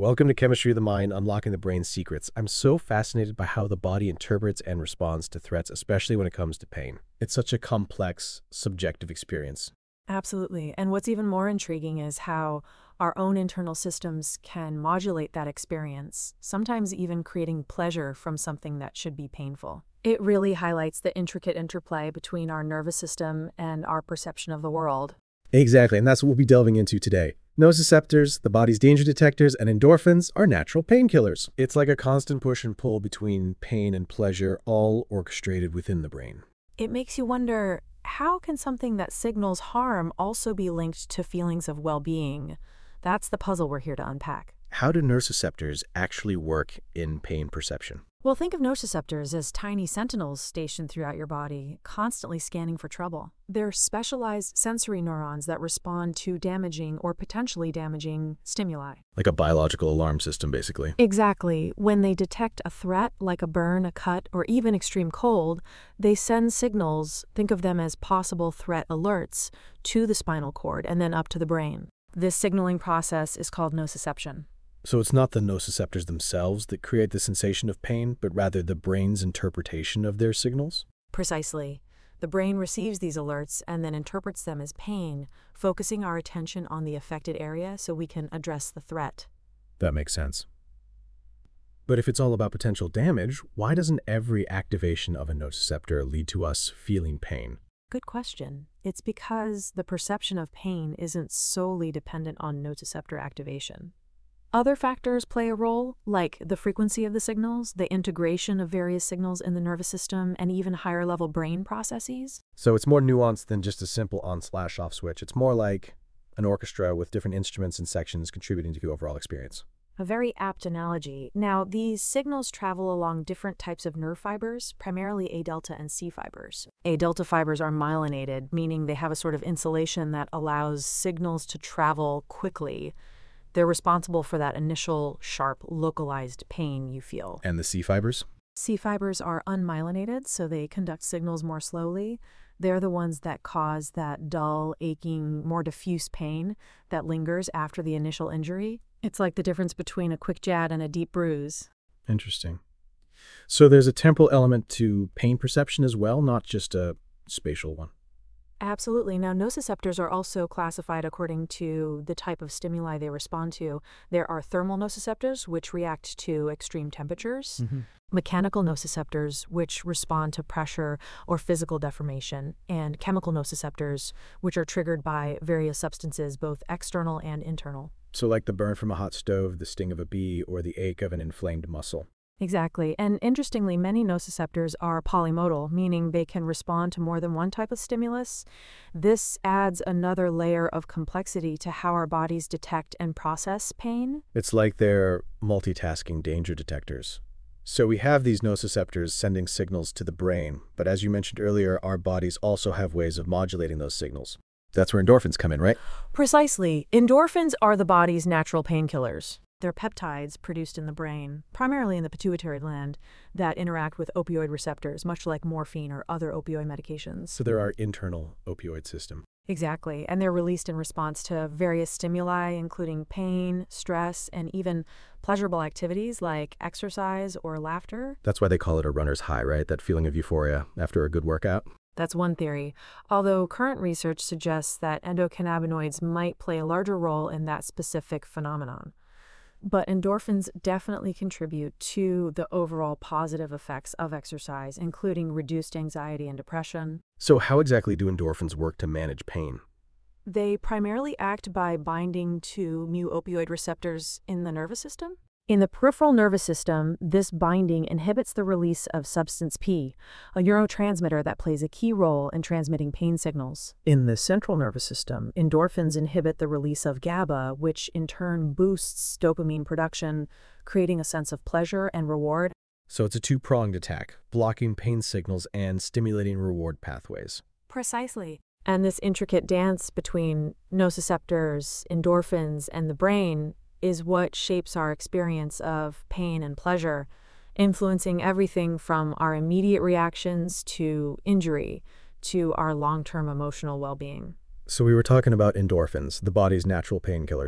Welcome to Chemistry of the Mind, Unlocking the Brain's Secrets. I'm so fascinated by how the body interprets and responds to threats, especially when it comes to pain. It's such a complex, subjective experience. Absolutely. And what's even more intriguing is how our own internal systems can modulate that experience, sometimes even creating pleasure from something that should be painful. It really highlights the intricate interplay between our nervous system and our perception of the world. Exactly, and that's what we'll be delving into today. Nociceptors, the body's danger detectors, and endorphins are natural painkillers. It's like a constant push and pull between pain and pleasure, all orchestrated within the brain. It makes you wonder, how can something that signals harm also be linked to feelings of well-being? That's the puzzle we're here to unpack. How do nociceptors actually work in pain perception? Well, think of nociceptors as tiny sentinels stationed throughout your body, constantly scanning for trouble. They're specialized sensory neurons that respond to damaging or potentially damaging stimuli. Like a biological alarm system, basically. Exactly. When they detect a threat, like a burn, a cut, or even extreme cold, they send signals, think of them as possible threat alerts, to the spinal cord and then up to the brain. This signaling process is called nociception. So it's not the nociceptors themselves that create the sensation of pain, but rather the brain's interpretation of their signals? Precisely. The brain receives these alerts and then interprets them as pain, focusing our attention on the affected area so we can address the threat. That makes sense. But if it's all about potential damage, why doesn't every activation of a nociceptor lead to us feeling pain? Good question. It's because the perception of pain isn't solely dependent on nociceptor activation. Other factors play a role, like the frequency of the signals, the integration of various signals in the nervous system, and even higher-level brain processes. So it's more nuanced than just a simple on/off switch. It's more like an orchestra with different instruments and sections contributing to the overall experience. A very apt analogy. Now, these signals travel along different types of nerve fibers, primarily A delta and C fibers. A delta fibers are myelinated, meaning they have a sort of insulation that allows signals to travel quickly. They're responsible for that initial, sharp, localized pain you feel. And the C fibers? C fibers are unmyelinated, so they conduct signals more slowly. They're the ones that cause that dull, aching, more diffuse pain that lingers after the initial injury. It's like the difference between a quick jab and a deep bruise. Interesting. So there's a temporal element to pain perception as well, not just a spatial one. Absolutely. Now, nociceptors are also classified according to the type of stimuli they respond to. There are thermal nociceptors, which react to extreme temperatures, mechanical nociceptors, which respond to pressure or physical deformation, and chemical nociceptors, which are triggered by various substances, both external and internal. So like the burn from a hot stove, the sting of a bee, or the ache of an inflamed muscle. Exactly. And interestingly, many nociceptors are polymodal, meaning they can respond to more than one type of stimulus. This adds another layer of complexity to how our bodies detect and process pain. It's like they're multitasking danger detectors. So we have these nociceptors sending signals to the brain, but as you mentioned earlier, our bodies also have ways of modulating those signals. That's where endorphins come in, right? Precisely. Endorphins are the body's natural painkillers. They're peptides produced in the brain, primarily in the pituitary gland, that interact with opioid receptors, much like morphine or other opioid medications. So they're our internal opioid system. Exactly, and they're released in response to various stimuli, including pain, stress, and even pleasurable activities like exercise or laughter. That's why they call it a runner's high, right? That feeling of euphoria after a good workout. That's one theory, although current research suggests that endocannabinoids might play a larger role in that specific phenomenon. But endorphins definitely contribute to the overall positive effects of exercise, including reduced anxiety and depression. So how exactly do endorphins work to manage pain? They primarily act by binding to mu-opioid receptors in the nervous system. In the peripheral nervous system, this binding inhibits the release of substance P, a neurotransmitter that plays a key role in transmitting pain signals. In the central nervous system, endorphins inhibit the release of GABA, which in turn boosts dopamine production, creating a sense of pleasure and reward. So it's a two-pronged attack, blocking pain signals and stimulating reward pathways. Precisely. And this intricate dance between nociceptors, endorphins, and the brain is what shapes our experience of pain and pleasure, influencing everything from our immediate reactions to injury to our long-term emotional well-being. So we were talking about endorphins, the body's natural painkillers.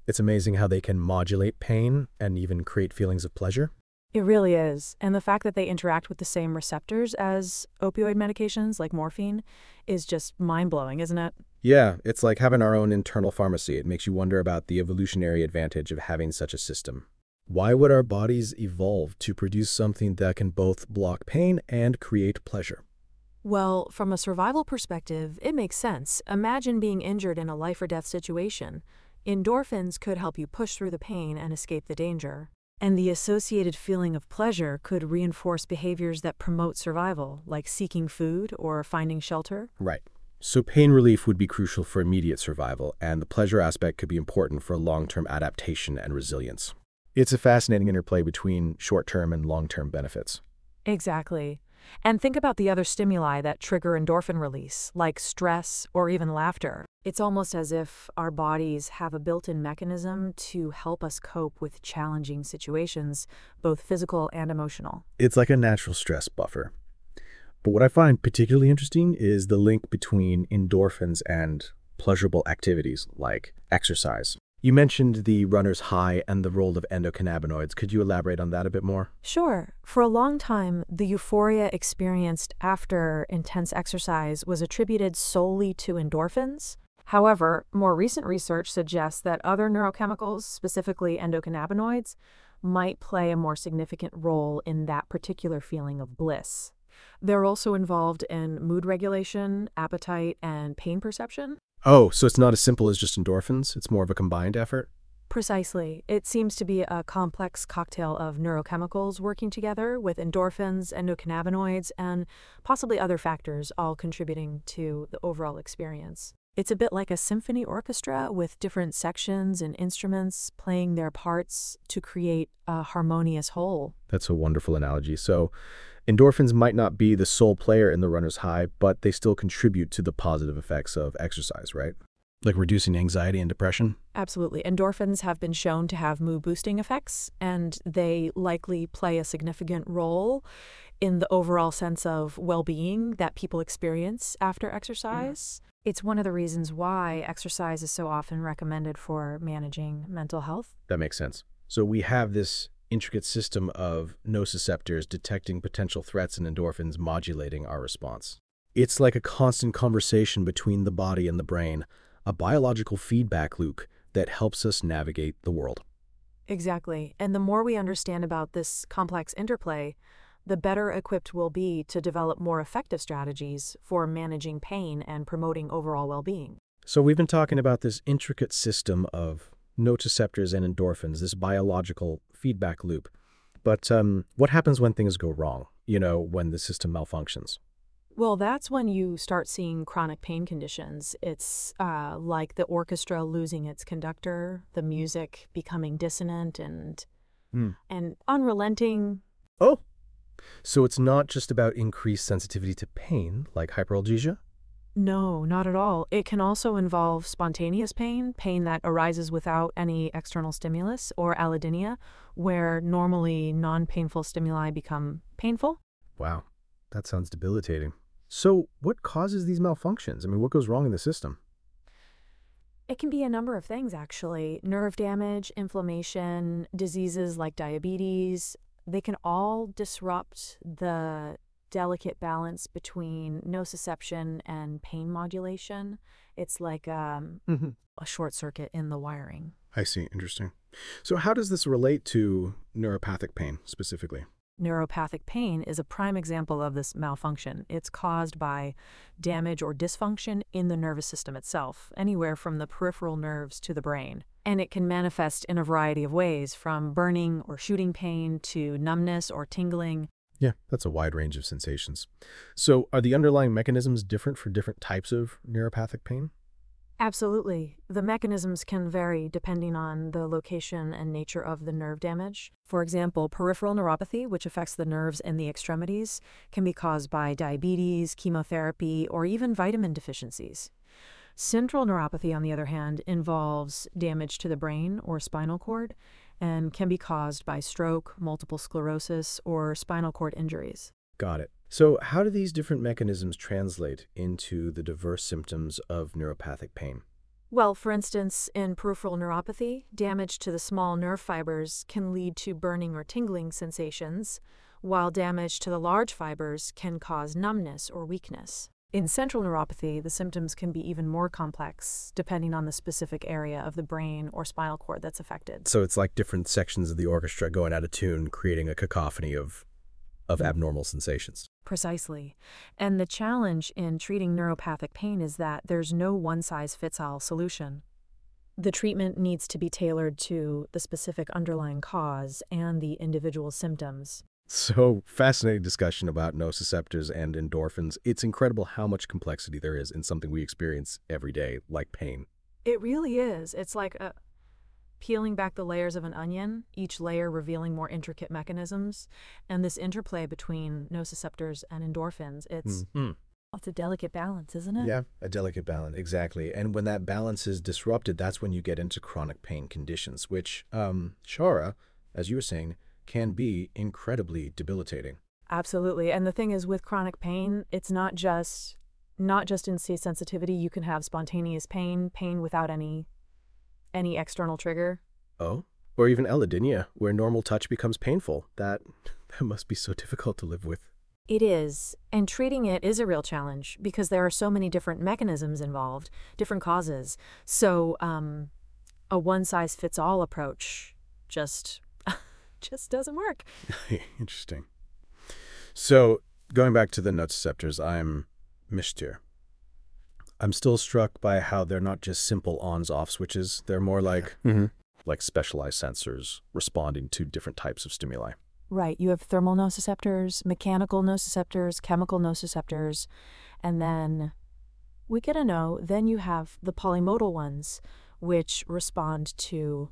It's amazing how they can modulate pain and even create feelings of pleasure. It really is. And the fact that they interact with the same receptors as opioid medications like morphine is just mind-blowing, isn't it? Yeah, it's like having our own internal pharmacy. It makes you wonder about the evolutionary advantage of having such a system. Why would our bodies evolve to produce something that can both block pain and create pleasure? Well, from a survival perspective, it makes sense. Imagine being injured in a life or death situation. Endorphins could help you push through the pain and escape the danger. And the associated feeling of pleasure could reinforce behaviors that promote survival, like seeking food or finding shelter. Right. So pain relief would be crucial for immediate survival, and the pleasure aspect could be important for long-term adaptation and resilience. It's a fascinating interplay between short-term and long-term benefits. Exactly. And think about the other stimuli that trigger endorphin release, like stress or even laughter. It's almost as if our bodies have a built-in mechanism to help us cope with challenging situations, both physical and emotional. It's like a natural stress buffer. But what I find particularly interesting is the link between endorphins and pleasurable activities like exercise. You mentioned the runner's high and the role of endocannabinoids. Could you elaborate on that a bit more? Sure, for a long time, the euphoria experienced after intense exercise was attributed solely to endorphins. However, more recent research suggests that other neurochemicals, specifically endocannabinoids, might play a more significant role in that particular feeling of bliss. They're also involved in mood regulation, appetite, and pain perception. Oh, so it's not as simple as just endorphins? It's more of a combined effort? Precisely. It seems to be a complex cocktail of neurochemicals working together with endorphins, endocannabinoids, and possibly other factors all contributing to the overall experience. It's a bit like a symphony orchestra with different sections and instruments playing their parts to create a harmonious whole. That's a wonderful analogy. So endorphins might not be the sole player in the runner's high, but they still contribute to the positive effects of exercise, right? Like reducing anxiety and depression? Absolutely. Endorphins have been shown to have mood-boosting effects, and they likely play a significant role in the overall sense of well-being that people experience after exercise. It's one of the reasons why exercise is so often recommended for managing mental health. That makes sense. So we have this intricate system of nociceptors detecting potential threats and endorphins modulating our response. It's like a constant conversation between the body and the brain, a biological feedback loop that helps us navigate the world. Exactly. And the more we understand about this complex interplay, the better equipped we'll be to develop more effective strategies for managing pain and promoting overall well-being. So we've been talking about this intricate system of nociceptors and endorphins, this biological feedback loop. But what happens when things go wrong, when the system malfunctions? Well, that's when you start seeing chronic pain conditions. It's like the orchestra losing its conductor, the music becoming dissonant and unrelenting. Oh, so it's not just about increased sensitivity to pain, like hyperalgesia? No, not at all. It can also involve spontaneous pain, pain that arises without any external stimulus, or allodynia, where normally non-painful stimuli become painful. Wow, that sounds debilitating. So what causes these malfunctions? What goes wrong in the system? It can be a number of things, actually. Nerve damage, inflammation, diseases like diabetes. They can all disrupt the delicate balance between nociception and pain modulation. It's like a short circuit in the wiring. I see. Interesting. So how does this relate to neuropathic pain specifically? Neuropathic pain is a prime example of this malfunction. It's caused by damage or dysfunction in the nervous system itself, anywhere from the peripheral nerves to the brain. And it can manifest in a variety of ways, from burning or shooting pain to numbness or tingling. Yeah, that's a wide range of sensations. So are the underlying mechanisms different for different types of neuropathic pain? Absolutely. The mechanisms can vary depending on the location and nature of the nerve damage. For example, peripheral neuropathy, which affects the nerves and the extremities, can be caused by diabetes, chemotherapy, or even vitamin deficiencies. Central neuropathy, on the other hand, involves damage to the brain or spinal cord and can be caused by stroke, multiple sclerosis, or spinal cord injuries. Got it. So how do these different mechanisms translate into the diverse symptoms of neuropathic pain? Well, for instance, in peripheral neuropathy, damage to the small nerve fibers can lead to burning or tingling sensations, while damage to the large fibers can cause numbness or weakness. In central neuropathy, the symptoms can be even more complex, depending on the specific area of the brain or spinal cord that's affected. So it's like different sections of the orchestra going out of tune, creating a cacophony of abnormal sensations. Precisely. And the challenge in treating neuropathic pain is that there's no one-size-fits-all solution. The treatment needs to be tailored to the specific underlying cause and the individual symptoms. So, fascinating discussion about nociceptors and endorphins. It's incredible how much complexity there is in something we experience every day, like pain. It really is. It's like peeling back the layers of an onion, each layer revealing more intricate mechanisms. And this interplay between nociceptors and endorphins, it's a delicate balance, isn't it? Yeah, a delicate balance, exactly. And when that balance is disrupted, that's when you get into chronic pain conditions, which, Shara, as you were saying, can be incredibly debilitating. Absolutely. And the thing is, with chronic pain, it's not just in sensitivity. You can have spontaneous pain without any external trigger. Oh? Or even allodynia, where normal touch becomes painful. That must be so difficult to live with. It is, and treating it is a real challenge because there are so many different mechanisms involved, different causes. So a one-size-fits-all approach just doesn't work. Interesting. So, going back to the nociceptors, I'm Mishtir. I'm still struck by how they're not just simple ons-off switches. They're more like specialized sensors responding to different types of stimuli. Right. You have thermal nociceptors, mechanical nociceptors, chemical nociceptors, and then we get to know, then you have the polymodal ones, which respond to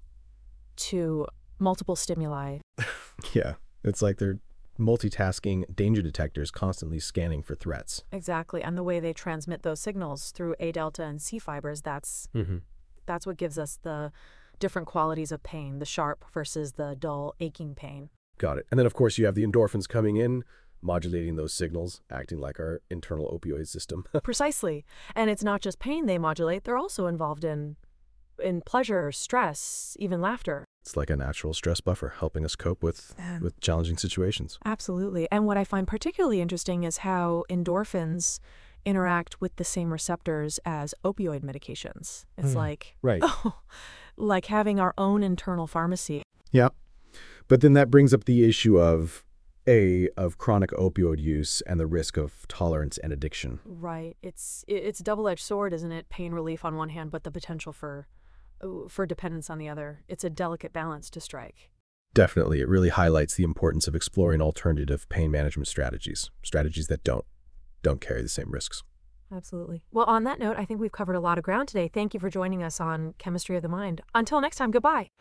multiple stimuli. Yeah, it's like they're multitasking danger detectors constantly scanning for threats. Exactly. And the way they transmit those signals through A delta and C fibers, that's what gives us the different qualities of pain, the sharp versus the dull, aching pain. Got it. And then, of course, you have the endorphins coming in, modulating those signals, acting like our internal opioid system. Precisely. And it's not just pain they modulate, they're also involved in pleasure, stress, even laughter. It's like a natural stress buffer, helping us cope with challenging situations. Absolutely. And what I find particularly interesting is how endorphins interact with the same receptors as opioid medications. It's like having our own internal pharmacy. Yeah. But then that brings up the issue of chronic opioid use and the risk of tolerance and addiction. Right. It's a double-edged sword, isn't it? Pain relief on one hand, but the potential for dependence on the other. It's a delicate balance to strike. Definitely. It really highlights the importance of exploring alternative pain management strategies that don't carry the same risks. Absolutely. Well, on that note, I think we've covered a lot of ground today. Thank you for joining us on Chemistry of the Mind. Until next time, goodbye.